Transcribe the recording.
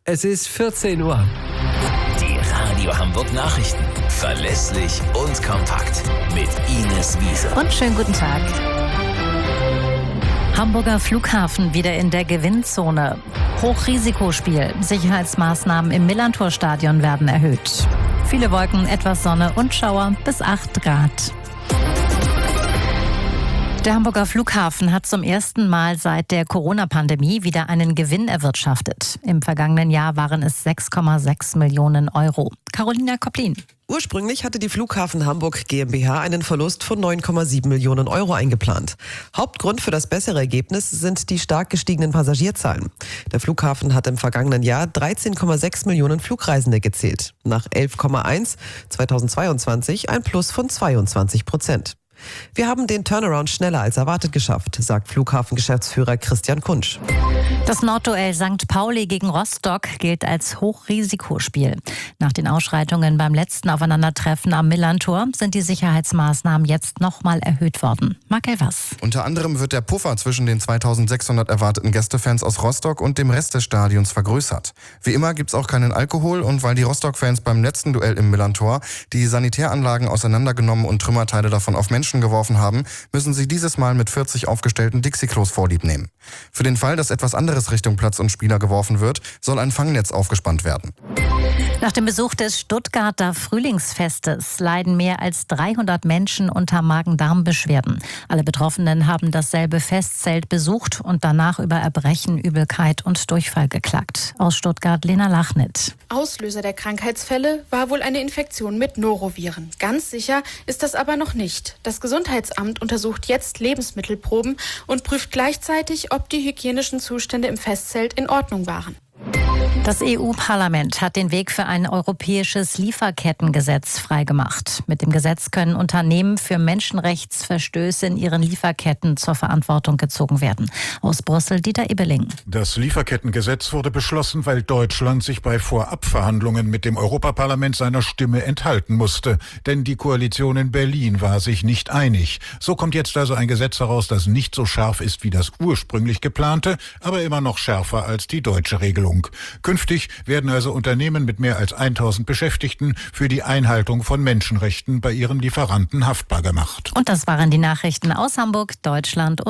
Es ist 14 Uhr. Die Radio Hamburg Nachrichten. Verlässlich und kompakt. Mit Ines Wiese. Und schönen guten Tag. Hamburger Flughafen wieder in der Gewinnzone. Hochrisikospiel. Sicherheitsmaßnahmen im Millantor-Stadion werden erhöht. Viele Wolken, etwas Sonne und Schauer bis 8 Grad. Der Hamburger Flughafen hat zum ersten Mal seit der Corona-Pandemie wieder einen Gewinn erwirtschaftet. Im vergangenen Jahr waren es 6,6 Millionen Euro. Carolina Kopplin. Ursprünglich hatte die Flughafen Hamburg GmbH einen Verlust von 9,7 Millionen Euro eingeplant. Hauptgrund für das bessere Ergebnis sind die stark gestiegenen Passagierzahlen. Der Flughafen hat im vergangenen Jahr 13,6 Millionen Flugreisende gezählt. Nach 11,1 2022 ein Plus von 22%. Wir haben den Turnaround schneller als erwartet geschafft, sagt Flughafengeschäftsführer Christian Kunsch. Das Nordduell St. Pauli gegen Rostock gilt als Hochrisikospiel. Nach den Ausschreitungen beim letzten Aufeinandertreffen am Millantor sind die Sicherheitsmaßnahmen jetzt nochmal erhöht worden. Marc Elvers. Unter anderem wird der Puffer zwischen den 2600 erwarteten Gästefans aus Rostock und dem Rest des Stadions vergrößert. Wie immer gibt's auch keinen Alkohol und weil die Rostock-Fans beim letzten Duell im Millantor die Sanitäranlagen auseinandergenommen und Trümmerteile davon auf Menschen geworfen haben, müssen sie dieses Mal mit 40 aufgestellten Dixie-Klos vorlieb nehmen. Für den Fall, dass etwas anderes Richtung Platz und Spieler geworfen wird, soll ein Fangnetz aufgespannt werden. Nach dem Besuch des Stuttgarter Frühlingsfestes leiden mehr als 300 Menschen unter Magen-Darm-Beschwerden. Alle Betroffenen haben dasselbe Festzelt besucht und danach über Erbrechen, Übelkeit und Durchfall geklagt. Aus Stuttgart Lena Lachnit. Auslöser der Krankheitsfälle war wohl eine Infektion mit Noroviren. Ganz sicher ist das aber noch nicht. Das Gesundheitsamt untersucht jetzt Lebensmittelproben und prüft gleichzeitig, ob die hygienischen Zustände im Festzelt in Ordnung waren. Das EU-Parlament hat den Weg für ein europäisches Lieferkettengesetz freigemacht. Mit dem Gesetz können Unternehmen für Menschenrechtsverstöße in ihren Lieferketten zur Verantwortung gezogen werden. Aus Brüssel Dieter Ebeling. Das Lieferkettengesetz wurde beschlossen, weil Deutschland sich bei Vorabverhandlungen mit dem Europaparlament seiner Stimme enthalten musste. Denn die Koalition in Berlin war sich nicht einig. So kommt jetzt also ein Gesetz heraus, das nicht so scharf ist wie das ursprünglich geplante, aber immer noch schärfer als die deutsche Regelung. Künftig werden also Unternehmen mit mehr als 1000 Beschäftigten für die Einhaltung von Menschenrechten bei ihren Lieferanten haftbar gemacht. Und das waren die Nachrichten aus Hamburg, Deutschland und